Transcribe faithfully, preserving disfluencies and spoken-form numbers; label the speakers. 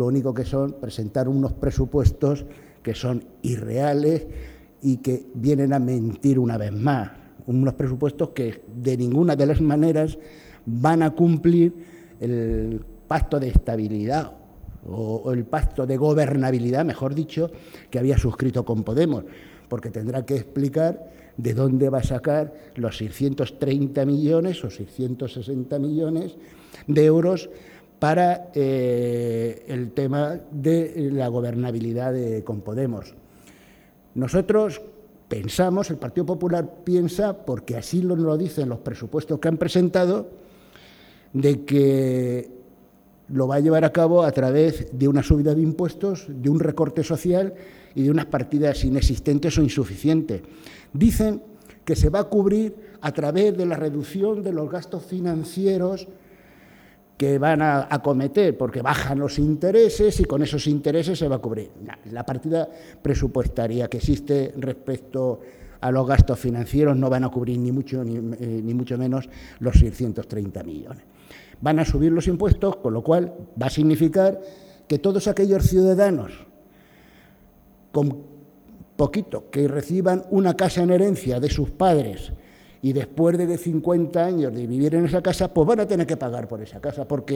Speaker 1: lo único que son presentar unos presupuestos que son irreales y que vienen a mentir una vez más. Unos presupuestos que de ninguna de las maneras van a cumplir el pacto de estabilidad o el pacto de gobernabilidad, mejor dicho, que había suscrito con Podemos, porque tendrá que explicar de dónde va a sacar los seiscientos treinta millones o seiscientos sesenta millones de euros para eh, el tema de la gobernabilidad de, con Podemos. Nosotros pensamos, el Partido Popular piensa, porque así lo, lo dicen los presupuestos que han presentado, de que lo va a llevar a cabo a través de una subida de impuestos, de un recorte social y de unas partidas inexistentes o insuficientes. Dicen que se va a cubrir a través de la reducción de los gastos financieros que van a acometer, porque bajan los intereses y con esos intereses se va a cubrir. La partida presupuestaria que existe respecto a los gastos financieros no van a cubrir ni mucho, ni, eh, ni mucho menos los seiscientos treinta millones. Van a subir los impuestos, con lo cual va a significar que todos aquellos ciudadanos con poquito que reciban una casa en herencia de sus padres y después de cincuenta años de vivir en esa casa, pues van a tener que pagar por esa casa, porque